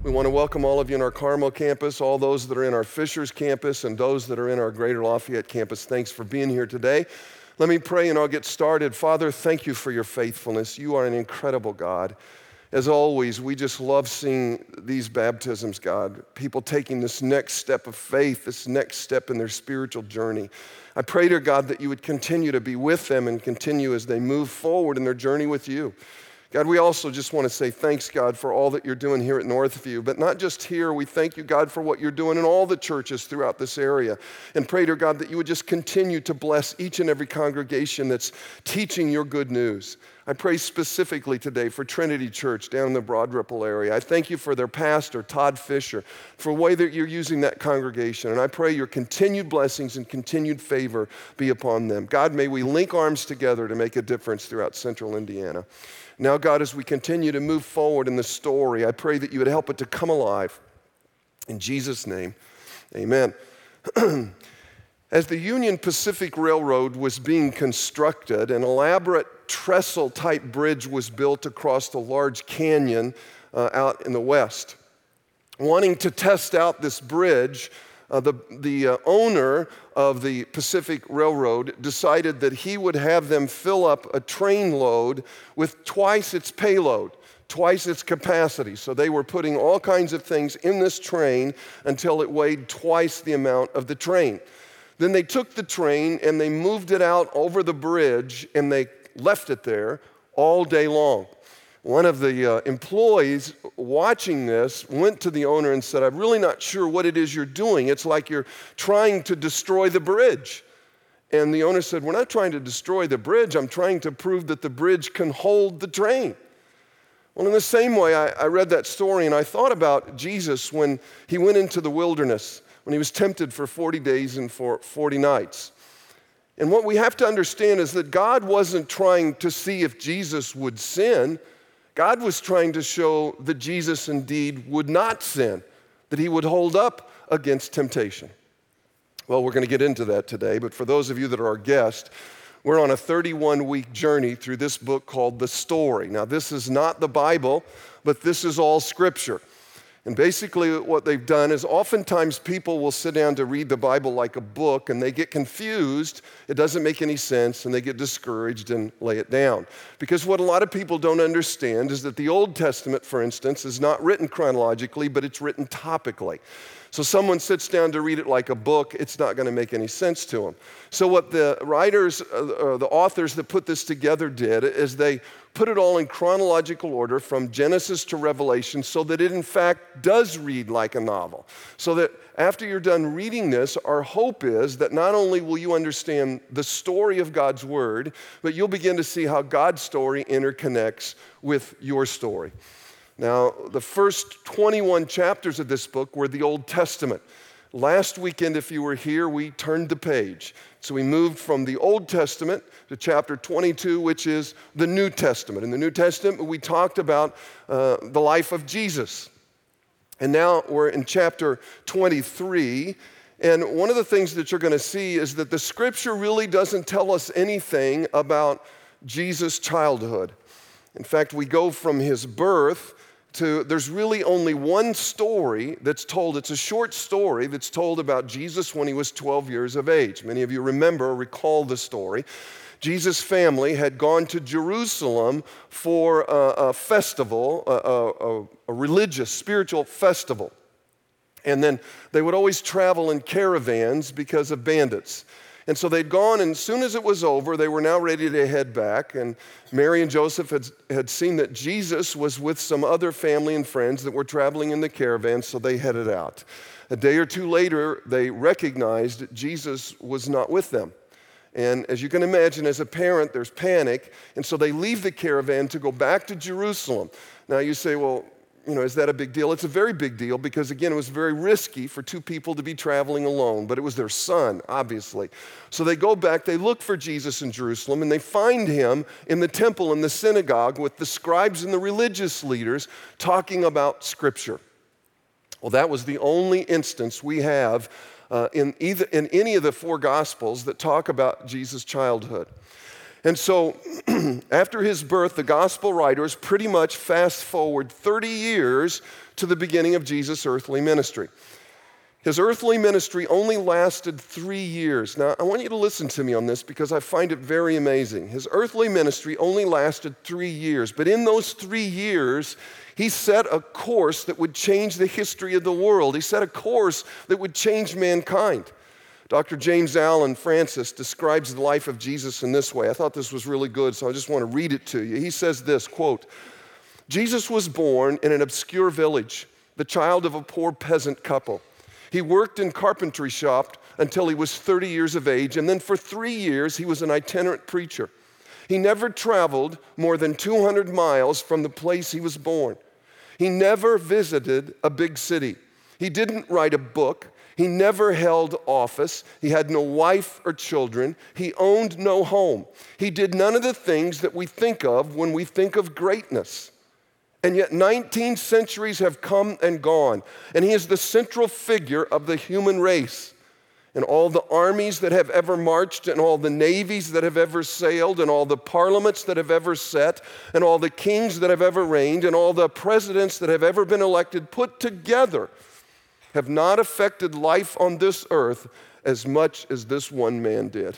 We want to welcome all of you in our Carmel campus, all those that are in our Fishers campus, and those that are in our Greater Lafayette campus. Thanks for being here today. Let me pray and I'll get started. Father, thank you for your faithfulness. You are an incredible God. As always, we just love seeing these baptisms, God, people taking this next step of faith, this next step in their spiritual journey. I pray, dear God, that you would continue to be with them and continue as they move forward in their journey with you. God, we also just want to say thanks, God, for all that you're doing here at Northview. But not just here, we thank you, God, for what you're doing in all the churches throughout this area. And pray, dear God, that you would just continue to bless each and every congregation that's teaching your good news. I pray specifically today for Trinity Church down in the Broad Ripple area. I thank you for their pastor, Todd Fisher, for the way that you're using that congregation. And I pray your continued blessings and continued favor be upon them. God, may we link arms together to make a difference throughout central Indiana. Now, God, as we continue to move forward in the story, I pray that you would help it to come alive. In Jesus' name, amen. As the Union Pacific Railroad was being constructed, an elaborate trestle-type bridge was built across the large canyon out in the west. Wanting to test out this bridge, the owner of the Pacific Railroad decided that he would have them fill up a train load with twice its payload, twice its capacity. So they were putting all kinds of things in this train until it weighed twice the amount of the train. Then they took the train and they moved it out over the bridge and they left it there all day long. One of the employees watching this went to the owner and said, I'm really not sure what it is you're doing. It's like you're trying to destroy the bridge. And the owner said, we're not trying to destroy the bridge. I'm trying to prove that the bridge can hold the train. Well, in the same way, I read that story and I thought about Jesus when he went into the wilderness, when he was tempted for 40 days and for 40 nights. And what we have to understand is that God wasn't trying to see if Jesus would sin. God was trying to show that Jesus indeed would not sin, that he would hold up against temptation. Well, we're going to get into that today, but for those of you that are our guests, we're on a 31-week journey through this book called The Story. Now, this is not the Bible, but this is all Scripture. And basically what they've done is oftentimes people will sit down to read the Bible like a book and they get confused, it doesn't make any sense, and they get discouraged and lay it down. Because what a lot of people don't understand is that the Old Testament, for instance, is not written chronologically, but it's written topically. So someone sits down to read it like a book, it's not going to make any sense to them. So what the writers, the authors that put this together did is they put it all in chronological order from Genesis to Revelation so that it in fact does read like a novel. So that after you're done reading this, our hope is that not only will you understand the story of God's Word, but you'll begin to see how God's story interconnects with your story. Now, the first 21 chapters of this book were the Old Testament. Last weekend, if you were here, we turned the page. So we moved from the Old Testament to chapter 22, which is the New Testament. In the New Testament, we talked about the life of Jesus. And now we're in chapter 23. And one of the things that you're going to see is that the Scripture really doesn't tell us anything about Jesus' childhood. In fact, we go from his birth there's really only one story that's told. It's a short story that's told about Jesus when he was 12 years of age. Many of you remember or recall the story. Jesus' family had gone to Jerusalem for a festival, a religious, spiritual festival. And then they would always travel in caravans because of bandits. And so they'd gone, and as soon as it was over, they were now ready to head back. And Mary and Joseph had seen that Jesus was with some other family and friends that were traveling in the caravan, so they headed out. A day or two later, they recognized that Jesus was not with them. And as you can imagine, as a parent, there's panic. And so they leave the caravan to go back to Jerusalem. Now you say, well, is that a big deal? It's a very big deal because, again, it was very risky for two people to be traveling alone, but it was their son, obviously. So they go back, they look for Jesus in Jerusalem, and they find him in the temple, in the synagogue, with the scribes and the religious leaders talking about Scripture. Well, that was the only instance we have in any of the four Gospels that talk about Jesus' childhood. And so after his birth, the gospel writers pretty much fast forward 30 years to the beginning of Jesus' earthly ministry. His earthly ministry only lasted 3 years. Now, I want you to listen to me on this because I find it very amazing. His earthly ministry only lasted 3 years, but in those 3 years, he set a course that would change the history of the world. He set a course that would change mankind. Dr. James Allen Francis describes the life of Jesus in this way. I thought this was really good, so I just want to read it to you. He says this, quote, "Jesus was born in an obscure village, the child of a poor peasant couple. He worked in carpentry shop until he was 30 years of age, and then for 3 years he was an itinerant preacher. He never traveled more than 200 miles from the place he was born. He never visited a big city. He didn't write a book. He never held office. He had no wife or children. He owned no home. He did none of the things that we think of when we think of greatness. And yet 19 centuries have come and gone, and he is the central figure of the human race. And all the armies that have ever marched, and all the navies that have ever sailed, and all the parliaments that have ever sat, and all the kings that have ever reigned, and all the presidents that have ever been elected put together have not affected life on this earth as much as this one man did."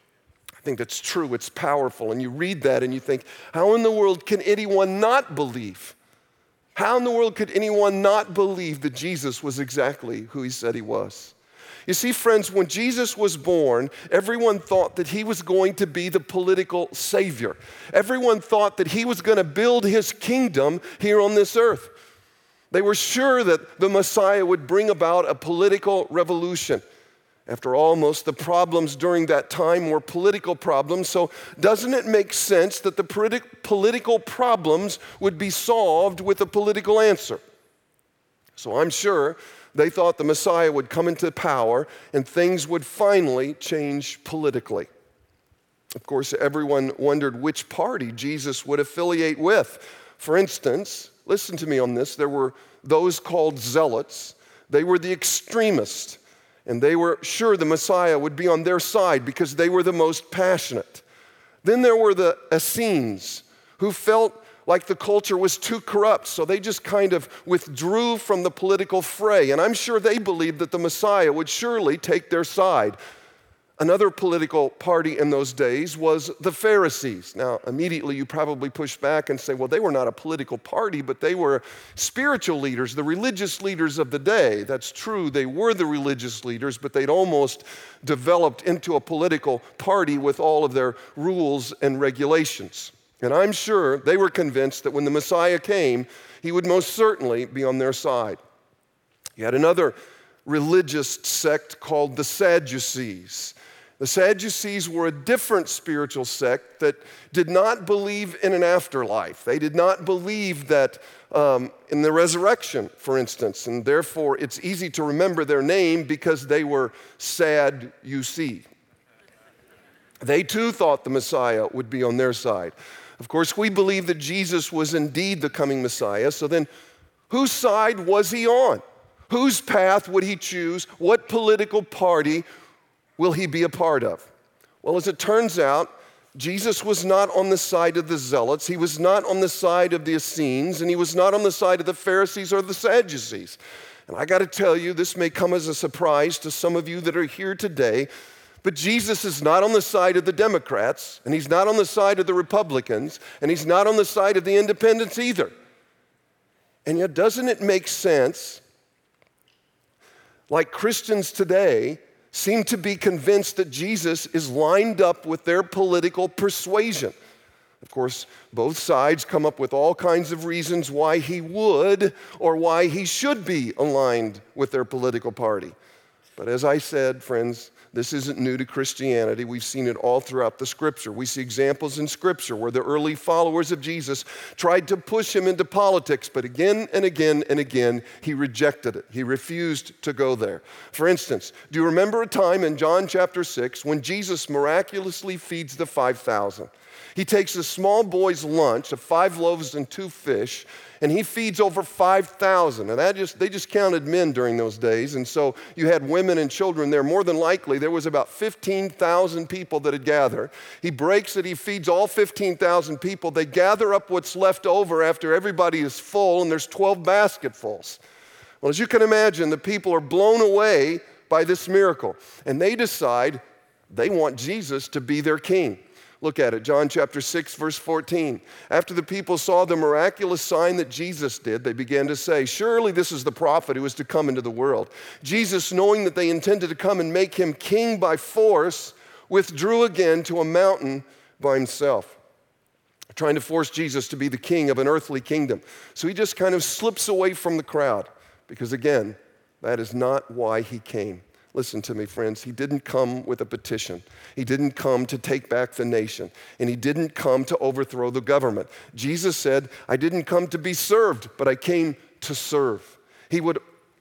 I think that's true, it's powerful, and you read that and you think, how in the world can anyone not believe? How in the world could anyone not believe that Jesus was exactly who he said he was? You see, friends, when Jesus was born, everyone thought that he was going to be the political savior. Everyone thought that he was going to build his kingdom here on this earth. They were sure that the Messiah would bring about a political revolution. After all, most of the problems during that time were political problems, so doesn't it make sense that the political problems would be solved with a political answer? So I'm sure they thought the Messiah would come into power and things would finally change politically. Of course, everyone wondered which party Jesus would affiliate with. For instance, listen to me on this, there were those called zealots. They were the extremists. And they were sure the Messiah would be on their side because they were the most passionate. Then there were the Essenes, who felt like the culture was too corrupt, so they just kind of withdrew from the political fray. And I'm sure they believed that the Messiah would surely take their side. Another political party in those days was the Pharisees. Now, immediately you probably push back and say, well, they were not a political party, but they were spiritual leaders, the religious leaders of the day. That's true, they were the religious leaders, but they'd almost developed into a political party with all of their rules and regulations. And I'm sure they were convinced that when the Messiah came, he would most certainly be on their side. You had another religious sect called the Sadducees. The Sadducees were a different spiritual sect that did not believe in an afterlife. They did not believe that in the resurrection, for instance, and therefore it's easy to remember their name because they were Sadducees. They too thought the Messiah would be on their side. Of course, we believe that Jesus was indeed the coming Messiah, so then whose side was he on? Whose path would he choose? What political party will he be a part of? Well, as it turns out, Jesus was not on the side of the Zealots, he was not on the side of the Essenes, and he was not on the side of the Pharisees or the Sadducees. And I got to tell you, this may come as a surprise to some of you that are here today, but Jesus is not on the side of the Democrats, and he's not on the side of the Republicans, and he's not on the side of the independents either. And yet, doesn't it make sense? Like Christians today seem to be convinced that Jesus is lined up with their political persuasion. Of course, both sides come up with all kinds of reasons why he would or why he should be aligned with their political party. But as I said, friends, this isn't new to Christianity. We've seen it all throughout the Scripture. We see examples in Scripture where the early followers of Jesus tried to push him into politics, but again and again and again, he rejected it. He refused to go there. For instance, do you remember a time in John chapter 6 when Jesus miraculously feeds the 5,000? He takes a small boy's lunch of 5 loaves and 2 fish, And he feeds over 5,000. And they just counted men during those days. And so you had women and children there. More than likely, there was about 15,000 people that had gathered. He breaks it. He feeds all 15,000 people. They gather up what's left over after everybody is full, and there's 12 basketfuls. Well, as you can imagine, the people are blown away by this miracle. And they decide they want Jesus to be their king. Look at it, John chapter 6, verse 14. After the people saw the miraculous sign that Jesus did, they began to say, surely this is the prophet who is to come into the world. Jesus, knowing that they intended to come and make him king by force, withdrew again to a mountain by himself, trying to force Jesus to be the king of an earthly kingdom. So he just kind of slips away from the crowd because, again, that is not why he came. Listen to me, friends. He didn't come with a petition. He didn't come to take back the nation. And he didn't come to overthrow the government. Jesus said, I didn't come to be served, but I came to serve. He would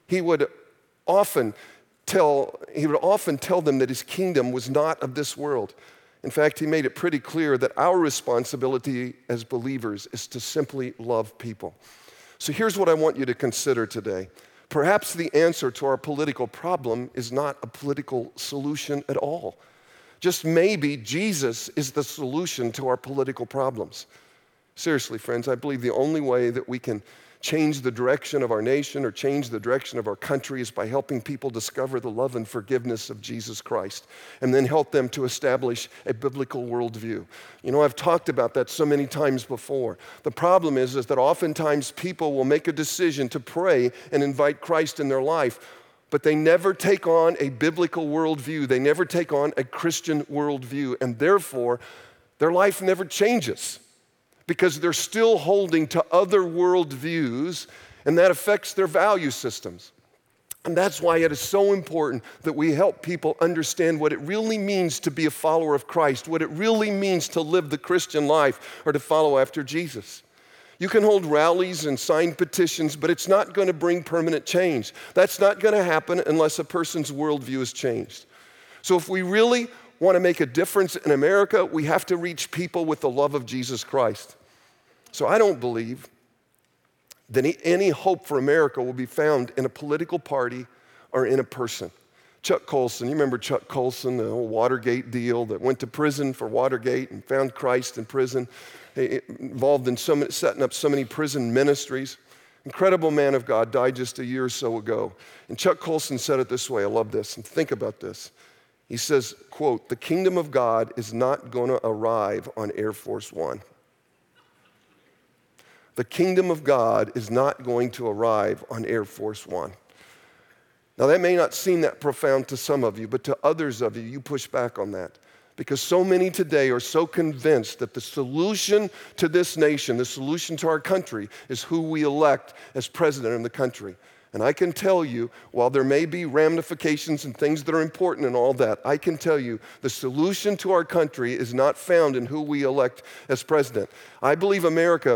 often tell them that his kingdom was not of this world. In fact, he made it pretty clear that our responsibility as believers is to simply love people. So here's what I want you to consider today. Perhaps the answer to our political problem is not a political solution at all. Just maybe Jesus is the solution to our political problems. Seriously, friends, I believe the only way that we can change the direction of our nation or change the direction of our country is by helping people discover the love and forgiveness of Jesus Christ and then help them to establish a biblical worldview. You know, I've talked about that so many times before. The problem is that oftentimes people will make a decision to pray and invite Christ in their life, but they never take on a biblical worldview. They never take on a Christian worldview, and therefore their life never changes, because they're still holding to other worldviews, and that affects their value systems. And that's why it is so important that we help people understand what it really means to be a follower of Christ, what it really means to live the Christian life or to follow after Jesus. You can hold rallies and sign petitions, but it's not going to bring permanent change. That's not going to happen unless a person's worldview is changed. So if we really want to make a difference in America, we have to reach people with the love of Jesus Christ. So I don't believe that any hope for America will be found in a political party or in a person. Chuck Colson, you remember Chuck Colson, the whole Watergate deal, that went to prison for Watergate and found Christ in prison, involved in setting up so many prison ministries. Incredible man of God, died just a year or so ago. And Chuck Colson said it this way, I love this, and think about this. He says, quote, the kingdom of God is not going to arrive on Air Force One. The kingdom of God is not going to arrive on Air Force One. Now, that may not seem that profound to some of you, but to others of you, you push back on that. Because so many today are so convinced that the solution to this nation, the solution to our country, is who we elect as president of the country. And I can tell you, while there may be ramifications and things that are important and all that, I can tell you the solution to our country is not found in who we elect as president. I believe America's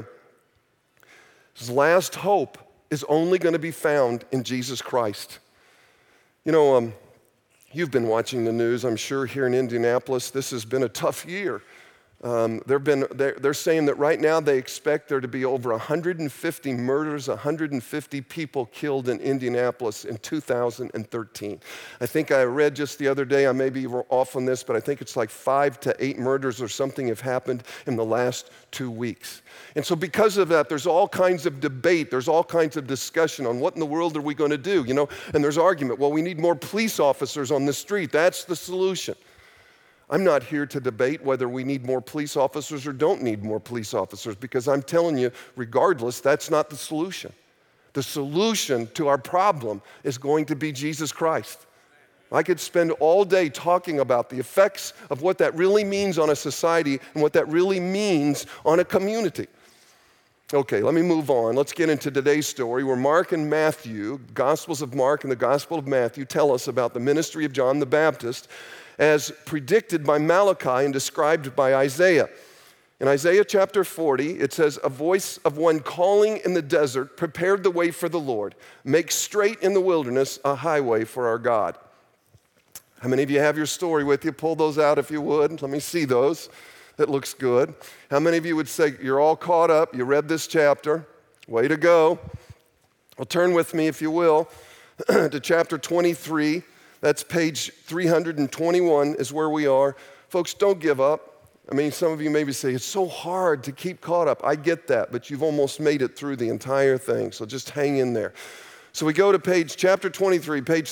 last hope is only going to be found in Jesus Christ. You know, you've been watching the news, I'm sure, here in Indianapolis. This has been a tough year. They're saying that right now they expect there to be over 150 murders, 150 people killed in Indianapolis in 2013. I think I read just the other day, I may be off on this, but I think it's like 5 to 8 murders or something have happened in the last 2 weeks. And so because of that, there's all kinds of debate, there's all kinds of discussion on what in the world are we going to do, you know? And there's argument, well, we need more police officers on the street. That's the solution. I'm not here to debate whether we need more police officers or don't need more police officers, because I'm telling you, regardless, that's not the solution. The solution to our problem is going to be Jesus Christ. I could spend all day talking about the effects of what that really means on a society and what that really means on a community. Okay, let me move on. Let's get into today's story where Mark and Matthew, Gospels of Mark and the Gospel of Matthew, tell us about the ministry of John the Baptist as predicted by Malachi and described by Isaiah. In Isaiah chapter 40, it says, a voice of one calling in the desert, prepared the way for the Lord. Make straight in the wilderness a highway for our God. How many of you have your story with you? Pull those out if you would. Let me see those. That looks good. How many of you would say you're all caught up, you read this chapter, Way to go. Well, turn with me, if you will, to chapter 23. That's page 321 is where we are. Folks, don't give up. I mean, some of you maybe say, it's so hard to keep caught up. I get that, but you've almost made it through the entire thing, so just hang in there. So we go to chapter 23, page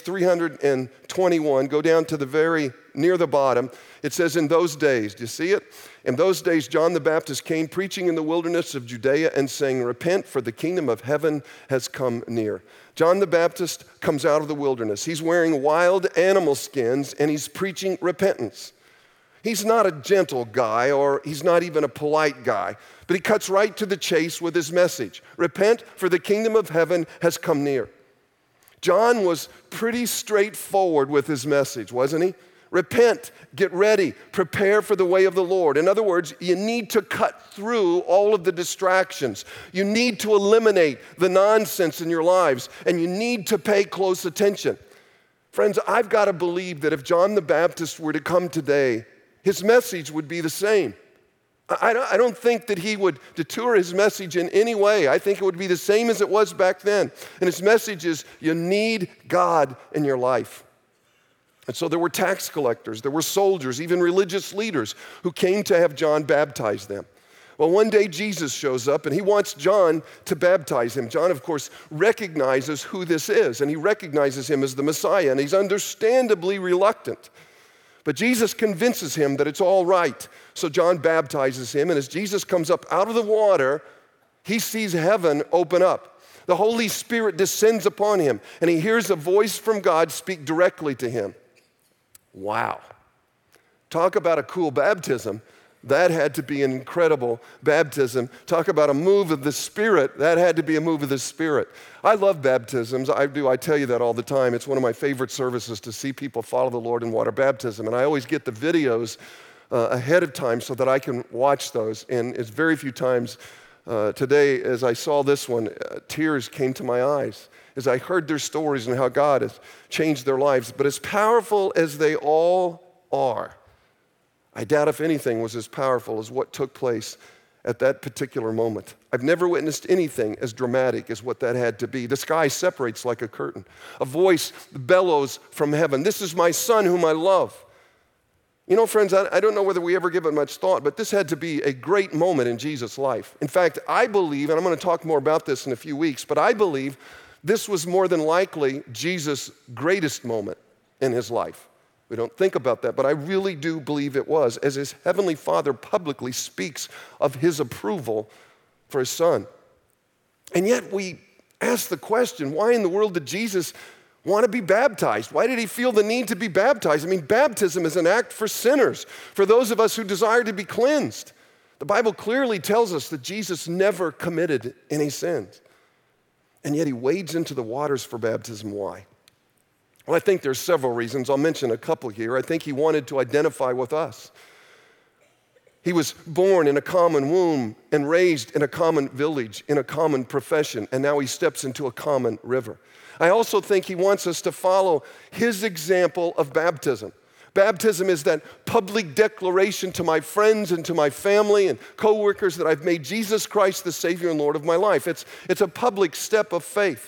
321, go down to the very near the bottom. It says, in those days, do you see it? In those days, John the Baptist came preaching in the wilderness of Judea and saying, repent, for the kingdom of heaven has come near. John the Baptist comes out of the wilderness. He's wearing wild animal skins and he's preaching repentance. He's not a gentle guy, or he's not even a polite guy, but he cuts right to the chase with his message. Repent, for the kingdom of heaven has come near. John was pretty straightforward with his message, wasn't he? Repent, get ready, prepare for the way of the Lord. In other words, you need to cut through all of the distractions. You need to eliminate the nonsense in your lives, and you need to pay close attention. Friends, I've got to believe that if John the Baptist were to come today, his message would be the same. I don't think that he would detour his message in any way. I think it would be the same as it was back then. And his message is, you need God in your life. And so there were tax collectors, there were soldiers, even religious leaders who came to have John baptize them. Well, one day Jesus shows up and he wants John to baptize him. John, of course, recognizes who this is, and he recognizes him as the Messiah, and he's understandably reluctant. But Jesus convinces him that it's all right. So John baptizes him, and as Jesus comes up out of the water, he sees heaven open up. The Holy Spirit descends upon him, and he hears a voice from God speak directly to him. Wow. Talk about a cool baptism. That had to be an incredible baptism. Talk about a move of the Spirit. That had to be a move of the Spirit. I love baptisms. I do. I tell you that all the time. It's one of my favorite services to see people follow the Lord in water baptism. And I always get the videos ahead of time so that I can watch those. And it's very few times today, as I saw this one, tears came to my eyes as I heard their stories and how God has changed their lives. But as powerful as they all are, I doubt if anything was as powerful as what took place at that particular moment. I've never witnessed anything as dramatic as what that had to be. The sky separates like a curtain. A voice bellows from heaven, "This is my son whom I love." You know, friends, I don't know whether we ever give it much thought, but this had to be a great moment in Jesus' life. In fact, I believe, and I'm going to talk more about this in a few weeks, but I believe this was more than likely Jesus' greatest moment in his life. We don't think about that, but I really do believe it was, as his heavenly Father publicly speaks of his approval for his son. And yet we ask the question, why in the world did Jesus want to be baptized? Why did he feel the need to be baptized? I mean, baptism is an act for sinners, for those of us who desire to be cleansed. The Bible clearly tells us that Jesus never committed any sins. And yet he wades into the waters for baptism. Why? Well, I think there's several reasons. I'll mention a couple here. I think he wanted to identify with us. He was born in a common womb and raised in a common village, in a common profession, and now he steps into a common river. I also think he wants us to follow his example of baptism. Baptism is that public declaration to my friends and to my family and coworkers that I've made Jesus Christ the Savior and Lord of my life. It's a public step of faith.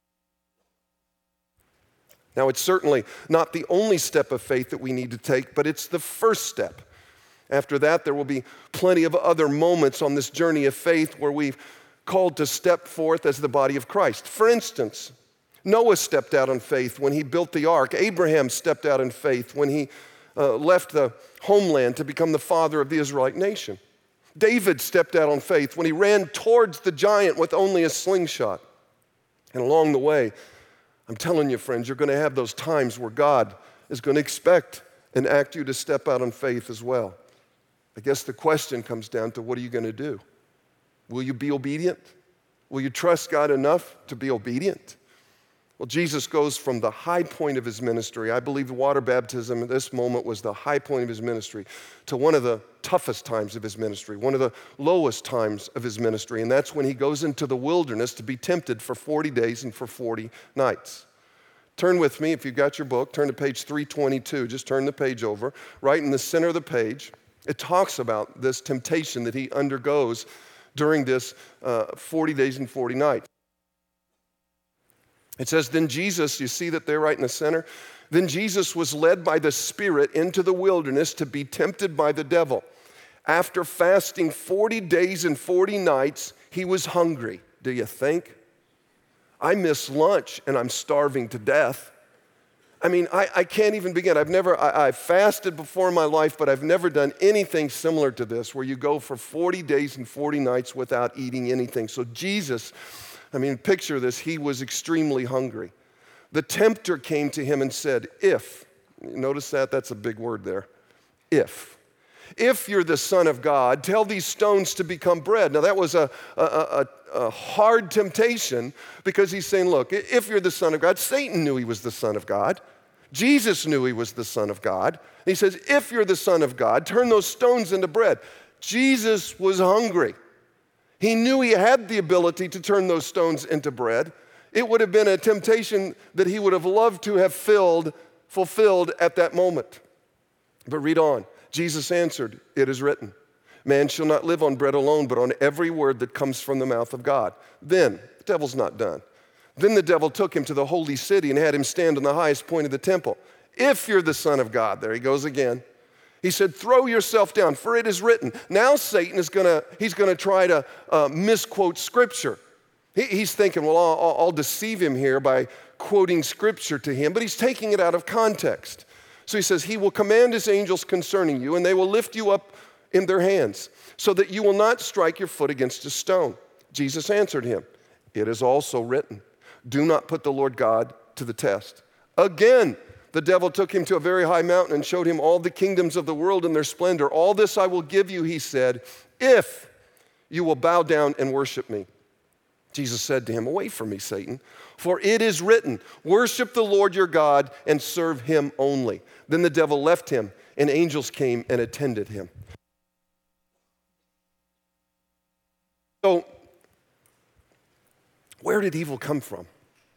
Now, it's certainly not the only step of faith that we need to take, but it's the first step. After that, there will be plenty of other moments on this journey of faith where we've called to step forth as the body of Christ. For instance, Noah stepped out in faith when he built the ark. Abraham stepped out in faith when he left the homeland to become the father of the Israelite nation. David stepped out on faith when he ran towards the giant with only a slingshot. And along the way, I'm telling you, friends, you're going to have those times where God is going to expect and act you to step out in faith as well. I guess the question comes down to, what are you going to do? Will you be obedient? Will you trust God enough to be obedient? Well, Jesus goes from the high point of his ministry. I believe the water baptism at this moment was the high point of his ministry, to one of the toughest times of his ministry, one of the lowest times of his ministry, and that's when he goes into the wilderness to be tempted for 40 days and for 40 nights. Turn with me, if you've got your book, turn to page 322. Just turn the page over. Right in the center of the page, it talks about this temptation that he undergoes during this 40 days and 40 nights. It says, then Jesus, you see that there right in the center? Then Jesus was led by the Spirit into the wilderness to be tempted by the devil. After fasting 40 days and 40 nights, he was hungry. Do you think? I miss lunch and I'm starving to death. I mean, I can't even begin. I've fasted before in my life, but I've never done anything similar to this, where you go for 40 days and 40 nights without eating anything. So Jesus, picture this, he was extremely hungry. The tempter came to him and said, notice that's a big word there, if you're the Son of God, tell these stones to become bread. Now that was a hard temptation, because he's saying, look, if you're the Son of God, Satan knew he was the Son of God. Jesus knew he was the Son of God. He says, if you're the Son of God, turn those stones into bread. Jesus was hungry. He knew he had the ability to turn those stones into bread. It would have been a temptation that he would have loved to have fulfilled at that moment. But read on. Jesus answered, it is written, man shall not live on bread alone, but on every word that comes from the mouth of God. Then, the devil's not done. Then the devil took him to the holy city and had him stand on the highest point of the temple. If you're the Son of God, there he goes again. He said, throw yourself down, for it is written. Now Satan is going to try to misquote Scripture. He's thinking, well, I'll deceive him here by quoting Scripture to him, but he's taking it out of context. So he says, he will command his angels concerning you, and they will lift you up in their hands, so that you will not strike your foot against a stone. Jesus answered him, it is also written, do not put the Lord God to the test. Again, the devil took him to a very high mountain and showed him all the kingdoms of the world and their splendor. All this I will give you, he said, if you will bow down and worship me. Jesus said to him, away from me, Satan, for it is written, worship the Lord your God and serve him only. Then the devil left him, and angels came and attended him. So, where did evil come from?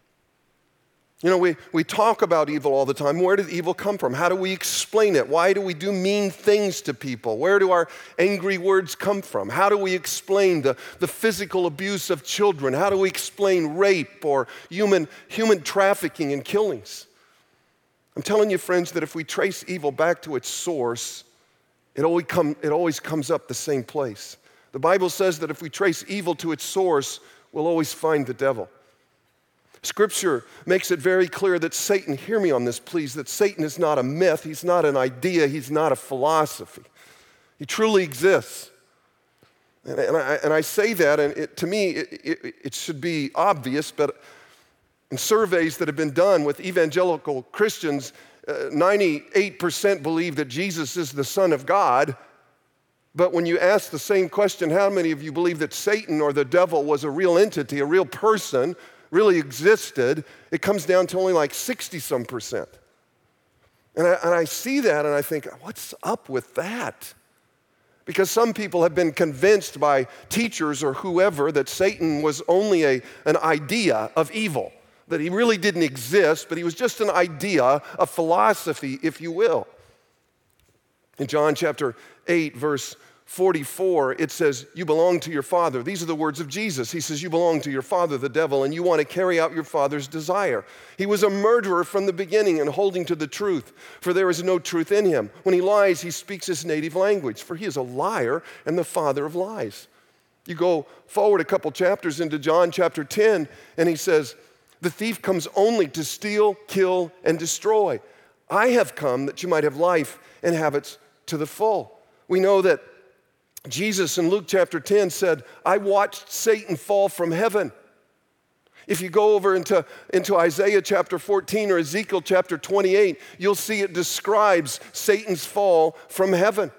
You know, we talk about evil all the time. Where did evil come from? How do we explain it? Why do we do mean things to people? Where do our angry words come from? How do we explain the physical abuse of children? How do we explain rape or human trafficking and killings? I'm telling you, friends, that if we trace evil back to its source, it always comes up the same place. The Bible says that if we trace evil to its source, we'll always find the devil. Scripture makes it very clear that Satan, hear me on this please, that Satan is not a myth, he's not an idea, he's not a philosophy. He truly exists. And I say that, and to me, it should be obvious, but in surveys that have been done with evangelical Christians, 98% believe that Jesus is the Son of God. But when you ask the same question, how many of you believe that Satan or the devil was a real entity, a real person, really existed, it comes down to only like 60-some%. And I see that and I think, what's up with that? Because some people have been convinced by teachers or whoever that Satan was only an idea of evil, that he really didn't exist, but he was just an idea, a philosophy, if you will. In John chapter 8, verse 44, it says, you belong to your father. These are the words of Jesus. He says, you belong to your father, the devil, and you want to carry out your father's desire. He was a murderer from the beginning and holding to the truth, for there is no truth in him. When he lies, he speaks his native language, for he is a liar and the father of lies. You go forward a couple chapters into John chapter 10, and he says, the thief comes only to steal, kill, and destroy. I have come that you might have life and have it to the full. We know that Jesus in Luke chapter 10 said, I watched Satan fall from heaven. If you go over into Isaiah chapter 14 or Ezekiel chapter 28, you'll see it describes Satan's fall from heaven.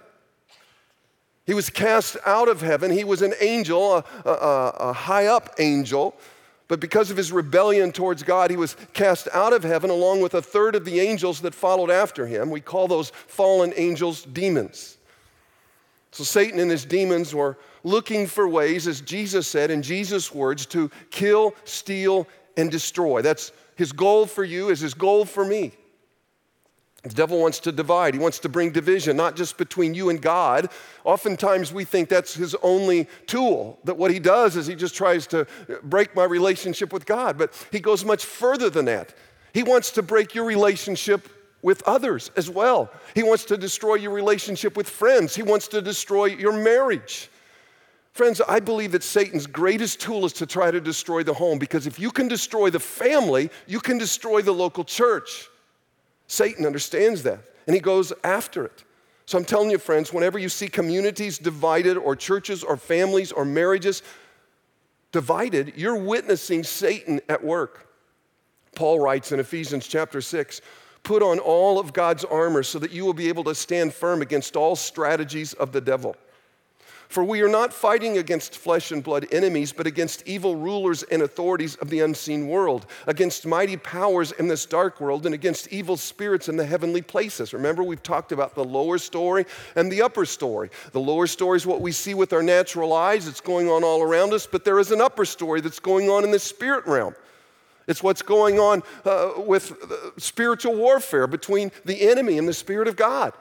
He was cast out of heaven. He was an angel, a high up angel, but because of his rebellion towards God, he was cast out of heaven along with a third of the angels that followed after him. We call those fallen angels demons. So Satan and his demons were looking for ways, as Jesus said in Jesus' words, to kill, steal, and destroy. That's his goal for you, is his goal for me. The devil wants to divide. He wants to bring division, not just between you and God. Oftentimes we think that's his only tool, that what he does is he just tries to break my relationship with God. But he goes much further than that. He wants to break your relationship with others as well. He wants to destroy your relationship with friends. He wants to destroy your marriage. Friends, I believe that Satan's greatest tool is to try to destroy the home, because if you can destroy the family, you can destroy the local church. Satan understands that, and he goes after it. So I'm telling you, friends, whenever you see communities divided, or churches or families or marriages divided, you're witnessing Satan at work. Paul writes in Ephesians chapter 6, "Put on all of God's armor so that you will be able to stand firm against all strategies of the devil. For we are not fighting against flesh and blood enemies, but against evil rulers and authorities of the unseen world, against mighty powers in this dark world, and against evil spirits in the heavenly places." Remember, we've talked about the lower story and the upper story. The lower story is what we see with our natural eyes. It's going on all around us, but there is an upper story that's going on in the spirit realm. It's what's going on with spiritual warfare between the enemy and the Spirit of God.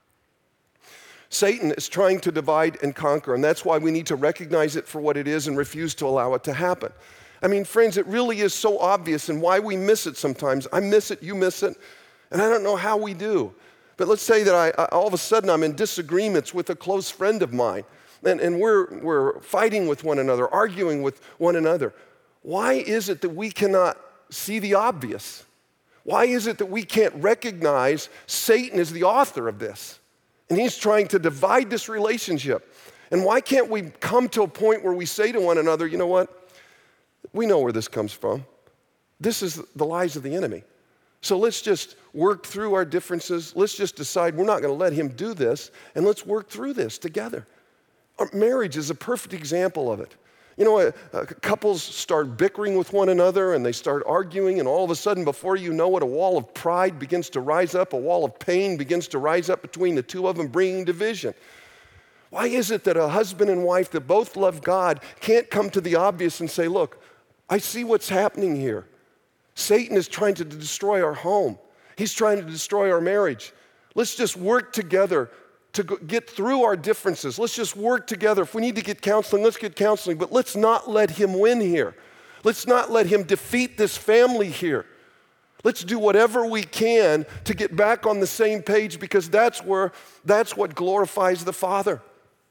Satan is trying to divide and conquer, and that's why we need to recognize it for what it is and refuse to allow it to happen. I mean, friends, it really is so obvious, and why we miss it sometimes. I miss it, you miss it, and I don't know how we do. But let's say that all of a sudden I'm in disagreements with a close friend of mine, and we're fighting with one another, arguing with one another. Why is it that we cannot see the obvious? Why is it that we can't recognize Satan is the author of this? And he's trying to divide this relationship. And why can't we come to a point where we say to one another, you know what? We know where this comes from. This is the lies of the enemy. So let's just work through our differences. Let's just decide we're not going to let him do this, and let's work through this together. Our marriage is a perfect example of it. You know, couples start bickering with one another, and they start arguing, and all of a sudden, before you know it, a wall of pride begins to rise up, a wall of pain begins to rise up between the two of them, bringing division. Why is it that a husband and wife that both love God can't come to the obvious and say, look, I see what's happening here. Satan is trying to destroy our home. He's trying to destroy our marriage. Let's just work together to get through our differences. Let's just work together. If we need to get counseling, let's get counseling, but let's not let him win here. Let's not let him defeat this family here. Let's do whatever we can to get back on the same page, because that's what glorifies the Father.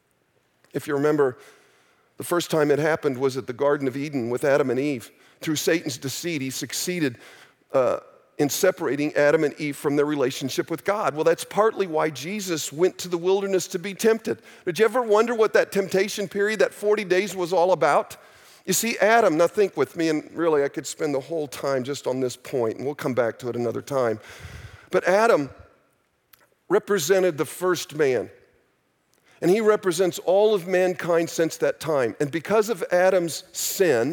If you remember, the first time it happened was at the Garden of Eden with Adam and Eve. Through Satan's deceit, he succeeded in separating Adam and Eve from their relationship with God. Well, that's partly why Jesus went to the wilderness to be tempted. Did you ever wonder what that temptation period, that 40 days was all about? You see, Adam, now think with me, and really I could spend the whole time just on this point, and we'll come back to it another time. But Adam represented the first man, and he represents all of mankind since that time. And because of Adam's sin,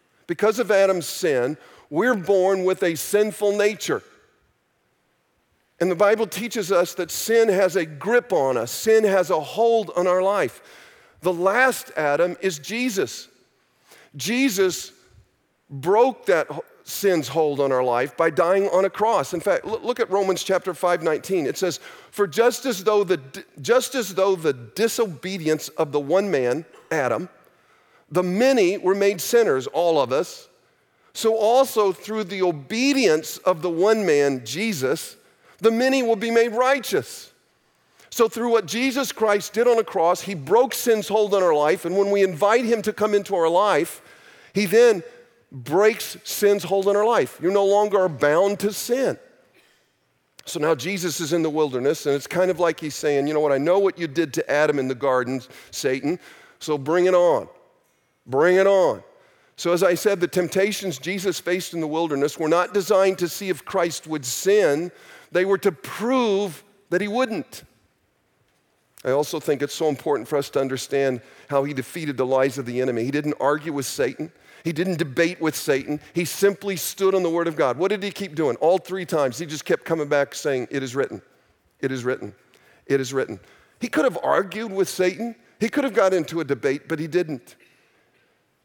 we're born with a sinful nature. And the Bible teaches us that sin has a grip on us. Sin has a hold on our life. The last Adam is Jesus. Jesus broke that sin's hold on our life by dying on a cross. In fact, look at Romans chapter 5:19. It says, "For just as though the disobedience of the one man, Adam, the many were made sinners, all of us, so also through the obedience of the one man, Jesus, the many will be made righteous." So through what Jesus Christ did on a cross, he broke sin's hold on our life, and when we invite him to come into our life, he then breaks sin's hold on our life. You no longer are bound to sin. So now Jesus is in the wilderness, and it's kind of like he's saying, you know what, I know what you did to Adam in the garden, Satan, so bring it on. Bring it on. So as I said, the temptations Jesus faced in the wilderness were not designed to see if Christ would sin. They were to prove that he wouldn't. I also think it's so important for us to understand how he defeated the lies of the enemy. He didn't argue with Satan. He didn't debate with Satan. He simply stood on the word of God. What did he keep doing? All three times, he just kept coming back saying, "It is written. It is written. It is written." He could have argued with Satan. He could have got into a debate, but he didn't.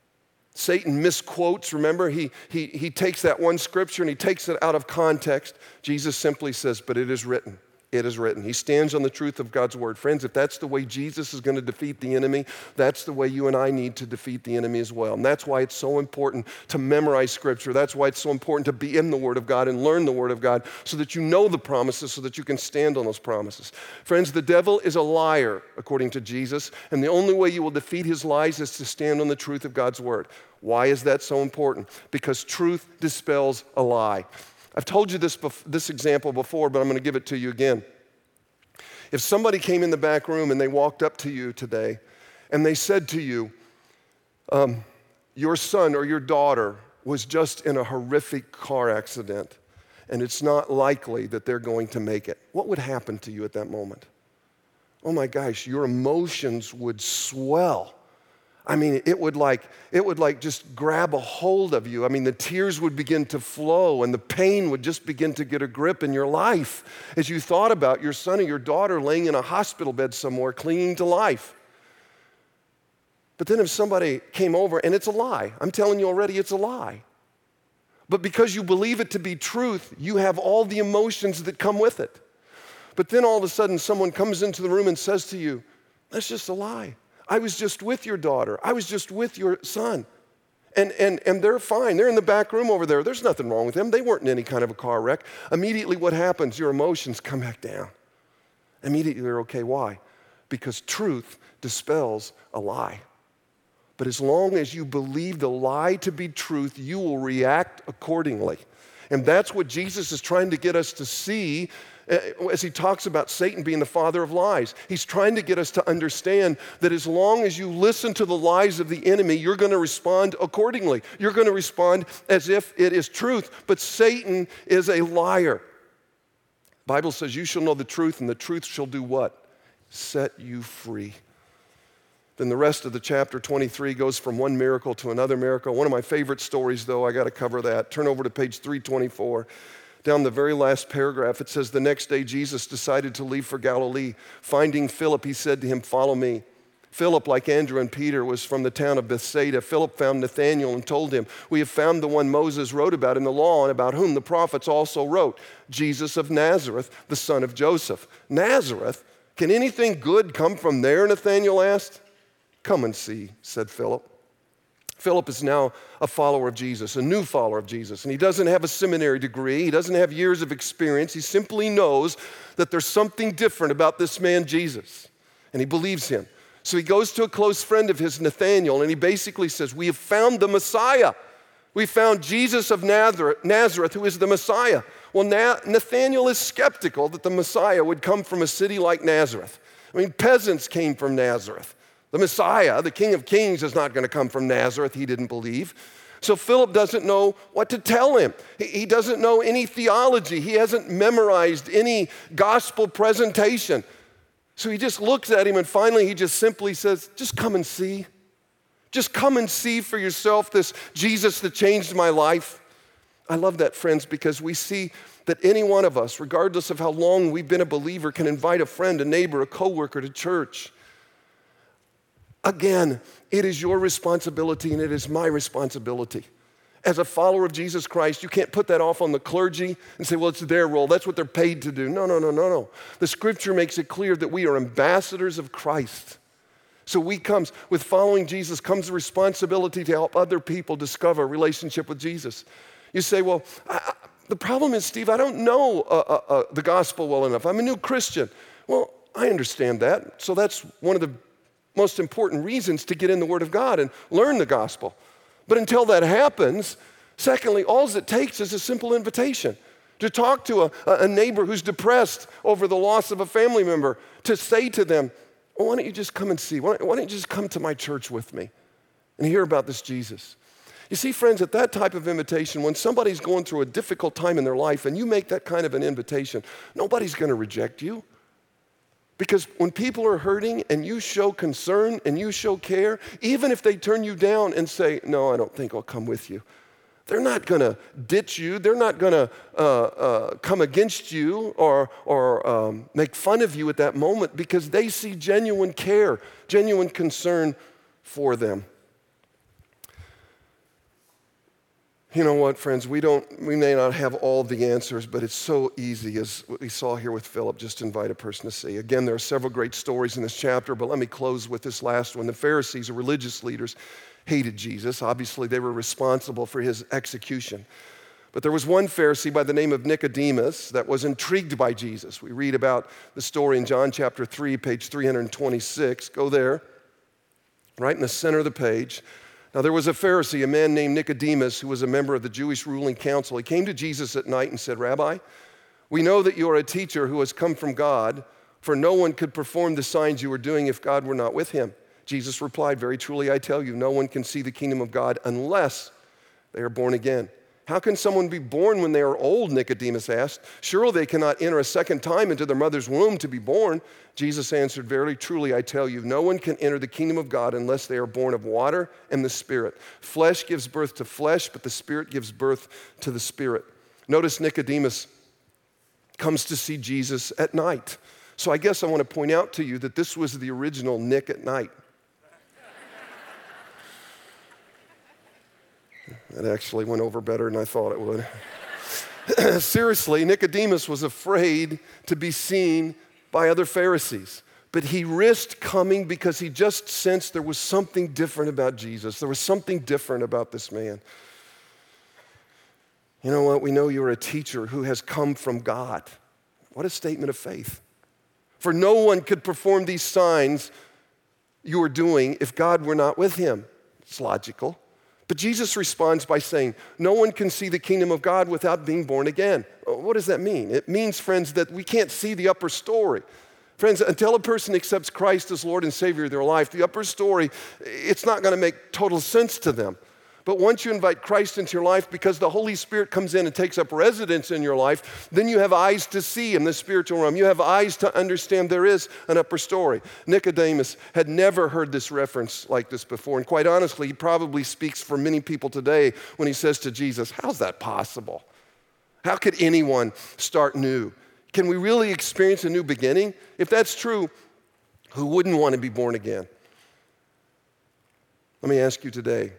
Satan misquotes, remember? He takes that one scripture and he takes it out of context. Jesus simply says, but it is written. It is written. He stands on the truth of God's word. Friends, if that's the way Jesus is going to defeat the enemy, that's the way you and I need to defeat the enemy as well. And that's why it's so important to memorize scripture. That's why it's so important to be in the word of God and learn the word of God so that you know the promises, so that you can stand on those promises. Friends, the devil is a liar, according to Jesus, and the only way you will defeat his lies is to stand on the truth of God's word. Why is that so important? Because truth dispels a lie. I've told you this example before, but I'm going to give it to you again. If somebody came in the back room and they walked up to you today and they said to you, your son or your daughter was just in a horrific car accident and it's not likely that they're going to make it, what would happen to you at that moment? Oh my gosh, your emotions would swell. I mean, it would like just grab a hold of you. I mean, the tears would begin to flow and the pain would just begin to get a grip in your life as you thought about your son or your daughter laying in a hospital bed somewhere clinging to life. But then if somebody came over, and it's a lie, I'm telling you already it's a lie. But because you believe it to be truth, you have all the emotions that come with it. But then all of a sudden someone comes into the room and says to you, that's just a lie. I was just with your daughter. I was just with your son. And they're fine. They're in the back room over there. There's nothing wrong with them. They weren't in any kind of a car wreck. Immediately what happens? Your emotions come back down. Immediately they're okay. Why? Because truth dispels a lie. But as long as you believe the lie to be truth, you will react accordingly. And that's what Jesus is trying to get us to see as he talks about Satan being the father of lies. He's trying to get us to understand that as long as you listen to the lies of the enemy, you're going to respond accordingly. You're going to respond as if it is truth. But Satan is a liar. The Bible says you shall know the truth, and the truth shall do what? Set you free. Then the rest of the chapter 23 goes from one miracle to another miracle. One of my favorite stories, though, I got to cover that. Turn over to page 324. Down the very last paragraph, it says, the next day Jesus decided to leave for Galilee. Finding Philip, he said to him, follow me. Philip, like Andrew and Peter, was from the town of Bethsaida. Philip found Nathanael and told him, we have found the one Moses wrote about in the law and about whom the prophets also wrote, Jesus of Nazareth, the son of Joseph. Nazareth? Can anything good come from there? Nathanael asked. Come and see, said Philip. Philip is now a follower of Jesus, a new follower of Jesus, and he doesn't have a seminary degree. He doesn't have years of experience. He simply knows that there's something different about this man, Jesus, and he believes him. So he goes to a close friend of his, Nathanael, and he basically says, we have found the Messiah. We found Jesus of Nazareth, who is the Messiah. Well, Nathanael is skeptical that the Messiah would come from a city like Nazareth. I mean, peasants came from Nazareth. The Messiah, the King of Kings, is not going to come from Nazareth, he didn't believe. So Philip doesn't know what to tell him. He doesn't know any theology. He hasn't memorized any gospel presentation. So he just looks at him and finally he just simply says, just come and see. Just come and see for yourself this Jesus that changed my life. I love that, friends, because we see that any one of us, regardless of how long we've been a believer, can invite a friend, a neighbor, a coworker to church. Again, it is your responsibility and it is my responsibility. As a follower of Jesus Christ, you can't put that off on the clergy and say, well, it's their role. That's what they're paid to do. No. The scripture makes it clear that we are ambassadors of Christ. So with following Jesus comes the responsibility to help other people discover a relationship with Jesus. You say, well, the problem is, Steve, I don't know the gospel well enough. I'm a new Christian. Well, I understand that. So that's one of the most important reasons to get in the Word of God and learn the gospel. But until that happens, secondly, all it takes is a simple invitation to talk to a neighbor who's depressed over the loss of a family member, to say to them, well, why don't you just come and see? Why don't you just come to my church with me and hear about this Jesus? You see, friends, at that type of invitation, when somebody's going through a difficult time in their life and you make that kind of an invitation, nobody's going to reject you. Because when people are hurting and you show concern and you show care, even if they turn you down and say, no, I don't think I'll come with you, they're not going to ditch you. They're not going to come against you or make fun of you at that moment because they see genuine care, genuine concern for them. You know what, friends? We may not have all the answers, but it's so easy, as what we saw here with Philip, just to invite a person to see. Again, there are several great stories in this chapter, but let me close with this last one. The Pharisees, or religious leaders, hated Jesus. Obviously, they were responsible for his execution. But there was one Pharisee by the name of Nicodemus that was intrigued by Jesus. We read about the story in John chapter 3, page 326. Go there, right in the center of the page. Now, there was a Pharisee, a man named Nicodemus, who was a member of the Jewish ruling council. He came to Jesus at night and said, "Rabbi, we know that you are a teacher who has come from God, for no one could perform the signs you are doing if God were not with him." Jesus replied, "Very truly I tell you, no one can see the kingdom of God unless they are born again." "How can someone be born when they are old?" Nicodemus asked. "Surely they cannot enter a second time into their mother's womb to be born." Jesus answered, "Very truly I tell you, no one can enter the kingdom of God unless they are born of water and the Spirit. Flesh gives birth to flesh, but the Spirit gives birth to the Spirit." Notice Nicodemus comes to see Jesus at night. So I guess I want to point out to you that this was the original Nick at night. That actually went over better than I thought it would. Seriously, Nicodemus was afraid to be seen by other Pharisees, but he risked coming because he just sensed there was something different about Jesus. There was something different about this man. You know what? We know you're a teacher who has come from God. What a statement of faith. For no one could perform these signs you are doing if God were not with him. It's logical. But Jesus responds by saying, no one can see the kingdom of God without being born again. What does that mean? It means, friends, that we can't see the upper story. Friends, until a person accepts Christ as Lord and Savior of their life, the upper story, it's not going to make total sense to them. But once you invite Christ into your life, because the Holy Spirit comes in and takes up residence in your life, then you have eyes to see in the spiritual realm. You have eyes to understand there is an upper story. Nicodemus had never heard this reference like this before. And quite honestly, he probably speaks for many people today when he says to Jesus, "How's that possible? How could anyone start new? Can we really experience a new beginning?" If that's true, who wouldn't want to be born again? Let me ask you today,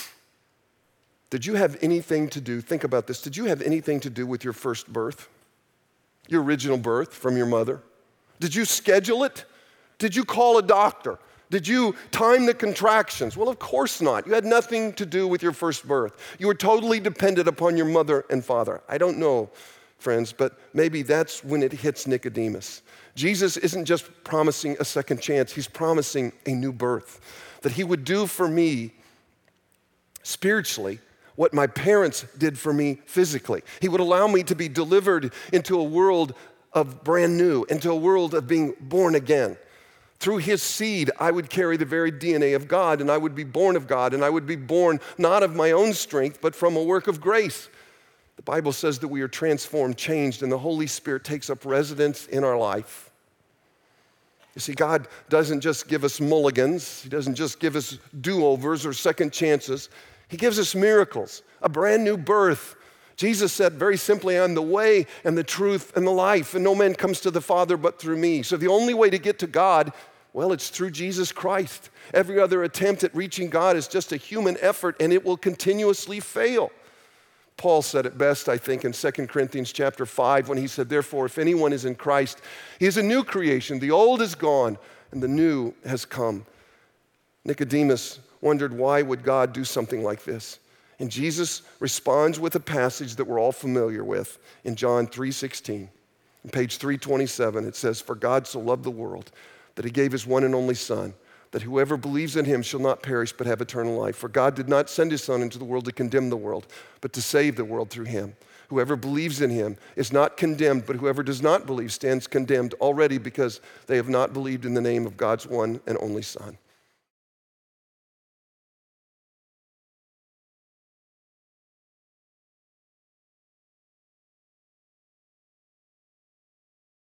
did you have anything to do, think about this, did you have anything to do with your first birth? Your original birth from your mother? Did you schedule it? Did you call a doctor? Did you time the contractions? Well, of course not. You had nothing to do with your first birth. You were totally dependent upon your mother and father. I don't know, friends, but maybe that's when it hits Nicodemus. Jesus isn't just promising a second chance. He's promising a new birth, that he would do for me spiritually what my parents did for me physically. He would allow me to be delivered into a world of brand new, into a world of being born again. Through his seed, I would carry the very DNA of God, and I would be born of God, and I would be born not of my own strength, but from a work of grace. The Bible says that we are transformed, changed, and the Holy Spirit takes up residence in our life. You see, God doesn't just give us mulligans. He doesn't just give us do-overs or second chances. He gives us miracles, a brand new birth. Jesus said very simply, "I'm the way and the truth and the life, and no man comes to the Father but through me." So the only way to get to God, well, it's through Jesus Christ. Every other attempt at reaching God is just a human effort, and it will continuously fail. Paul said it best, I think, in 2 Corinthians chapter 5, when he said, "Therefore, if anyone is in Christ, he is a new creation. The old is gone, and the new has come." Nicodemus wondered, why would God do something like this? And Jesus responds with a passage that we're all familiar with in John 3:16. On page 327, it says, "For God so loved the world that he gave his one and only Son, that whoever believes in him shall not perish but have eternal life. For God did not send his Son into the world to condemn the world, but to save the world through him. Whoever believes in him is not condemned, but whoever does not believe stands condemned already because they have not believed in the name of God's one and only Son."